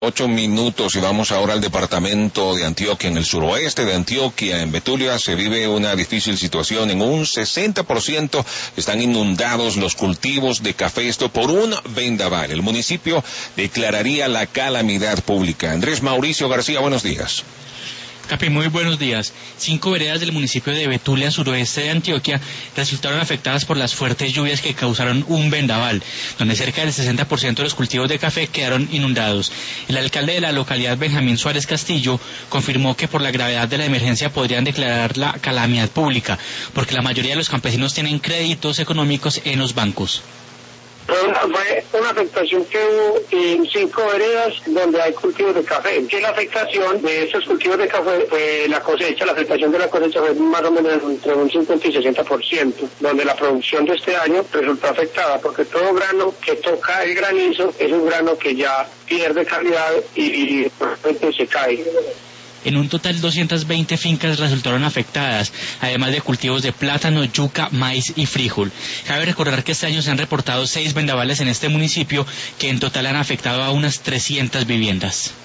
8 minutos y vamos ahora al departamento de Antioquia. En el suroeste de Antioquia, en Betulia, se vive una difícil situación. En un 60% están inundados los cultivos de café, esto por un vendaval. El municipio declararía la calamidad pública. Andrés Mauricio García, buenos días. Capi, muy buenos días. 5 veredas del municipio de Betulia, suroeste de Antioquia, resultaron afectadas por las fuertes lluvias que causaron un vendaval, donde cerca del 60% de los cultivos de café quedaron inundados. El alcalde de la localidad, Benjamín Suárez Castillo, confirmó que por la gravedad de la emergencia podrían declarar la calamidad pública, porque la mayoría de los campesinos tienen créditos económicos en los bancos. Fue una afectación que hubo en 5 veredas donde hay cultivos de café. Que la afectación de esos cultivos de café fue la cosecha, la afectación de la cosecha fue más o menos entre un 50 y 60%, donde la producción de este año resultó afectada, porque todo grano que toca el granizo es un grano que ya pierde calidad y se cae. En un total 220 fincas resultaron afectadas, además de cultivos de plátano, yuca, maíz y frijol. Cabe recordar que este año se han reportado 6 vendavales en este municipio que en total han afectado a unas 300 viviendas.